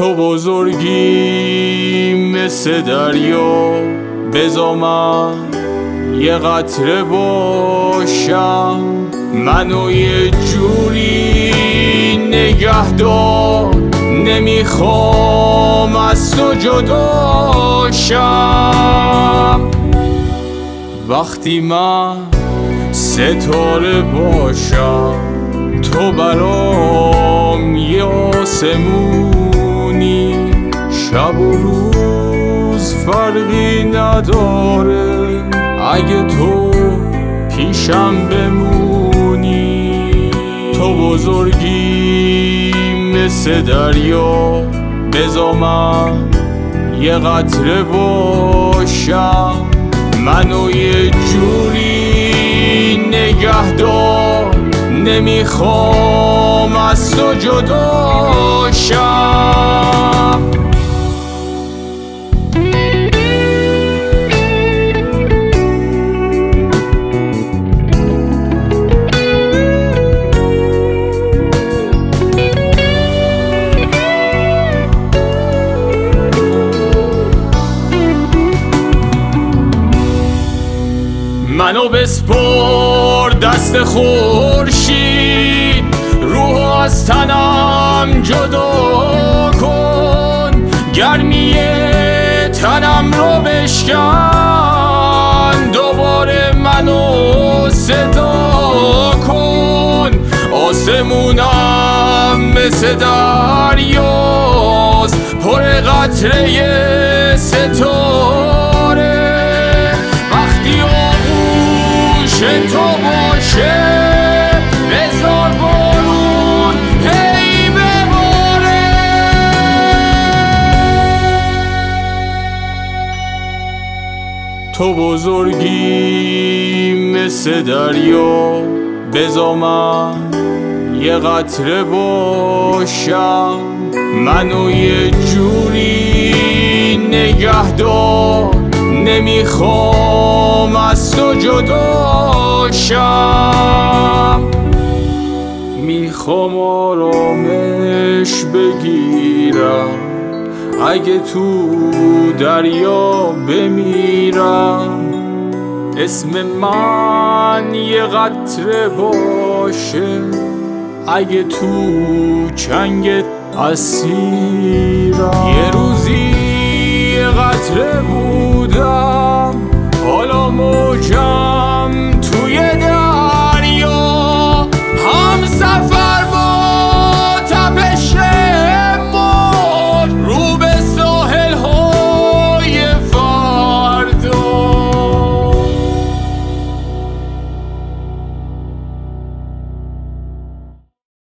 تو بزرگی مثل دریا، بذار من یه قطره باشم، منو یه جوری نگه دار، نمیخوام از تو جداشم. وقتی من ستاره باشم، تو برام یه آسمونی، شب و روز فرقی نداره اگه تو پیشم بمونی. تو بزرگی مثل دریا، بذار من یه قطره باشم، منو یه جوری نگه دار، نمیخوام از تو جداشم. منو بسپار دست خورشید، روحو از تنم جدا کن، گرمی تنم رو بشکن، دوباره منو صدا کن. آسمونم مثل دریاست، پر قطره ستاره، تو باشه بذار بارون هی بباره. تو بزرگی مثل دریا، بذار من یه قطره باشم، منو یه جوری نگه دار، نمیخوام از تو جداشم. میخوام آرامش بگیرم، اگه تو دریا بمیرم، اسم من یه قطره باشه، اگه تو چنگت اسیرم. یه روزی یه قطره بود